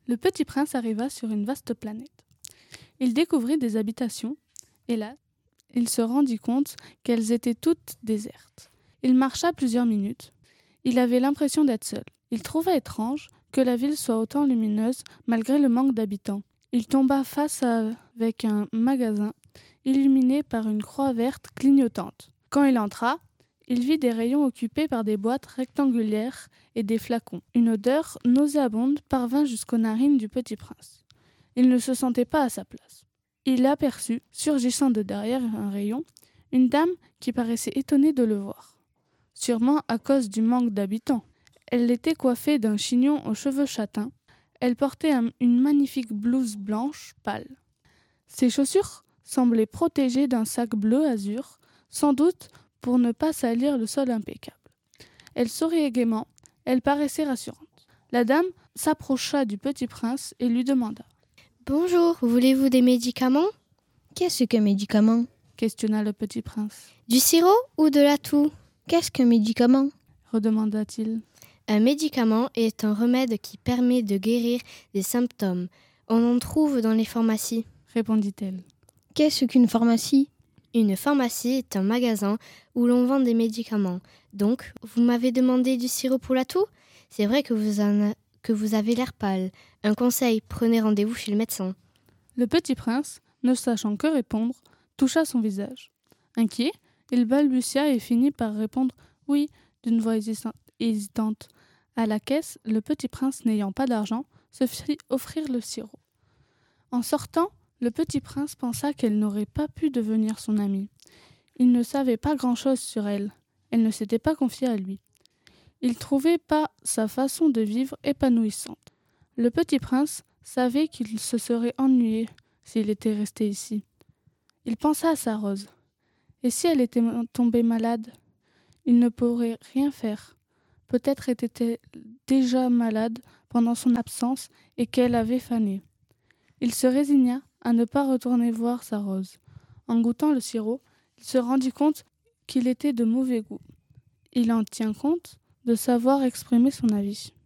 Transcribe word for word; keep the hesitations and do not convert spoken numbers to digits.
Le petit prince arriva sur une vaste planète. Il découvrit des habitations, et là, il se rendit compte qu'elles étaient toutes désertes. Il marcha plusieurs minutes. Il avait l'impression d'être seul. Il trouva étrange que la ville soit autant lumineuse malgré le manque d'habitants. Il tomba face à, avec un magasin illuminé par une croix verte clignotante. Quand il entra, il vit des rayons occupés par des boîtes rectangulaires et des flacons. Une odeur nauséabonde parvint jusqu'aux narines du petit prince. Il ne se sentait pas à sa place. Il aperçut, surgissant de derrière un rayon, une dame qui paraissait étonnée de le voir. Sûrement à cause du manque d'habitants. Elle était coiffée d'un chignon aux cheveux châtains. Elle portait un, une magnifique blouse blanche pâle. Ses chaussures semblaient protégées d'un sac bleu azur, sans doute pour ne pas salir le sol impeccable. Elle souriait gaiement, elle paraissait rassurante. La dame s'approcha du petit prince et lui demanda « Bonjour, voulez-vous des médicaments ?»« Qu'est-ce qu'un médicament ?» questionna le petit prince. « Du sirop ou de la toux ?»« Qu'est-ce qu'un médicament ?» redemanda-t-il. Un médicament est un remède qui permet de guérir des symptômes. On en trouve dans les pharmacies, répondit-elle. Qu'est-ce qu'une pharmacie ? Une pharmacie est un magasin où l'on vend des médicaments. Donc, vous m'avez demandé du sirop pour la toux ? C'est vrai que vous, en a... que vous avez l'air pâle. Un conseil, prenez rendez-vous chez le médecin. Le petit prince, ne sachant que répondre, toucha son visage. Inquiet, il balbutia et finit par répondre « oui » d'une voix hésitante. À la caisse, le petit prince, n'ayant pas d'argent, se fit offrir le sirop. En sortant, le petit prince pensa qu'elle n'aurait pas pu devenir son amie. Il ne savait pas grand-chose sur elle. Elle ne s'était pas confiée à lui. Il ne trouvait pas sa façon de vivre épanouissante. Le petit prince savait qu'il se serait ennuyé s'il était resté ici. Il pensa à sa Rose. Et si elle était tombée malade ? Il ne pourrait rien faire. Peut-être était-elle déjà malade pendant son absence et qu'elle avait fané. Il se résigna à ne pas retourner voir sa Rose. En goûtant le sirop, il se rendit compte qu'il était de mauvais goût. Il en tient compte de savoir exprimer son avis.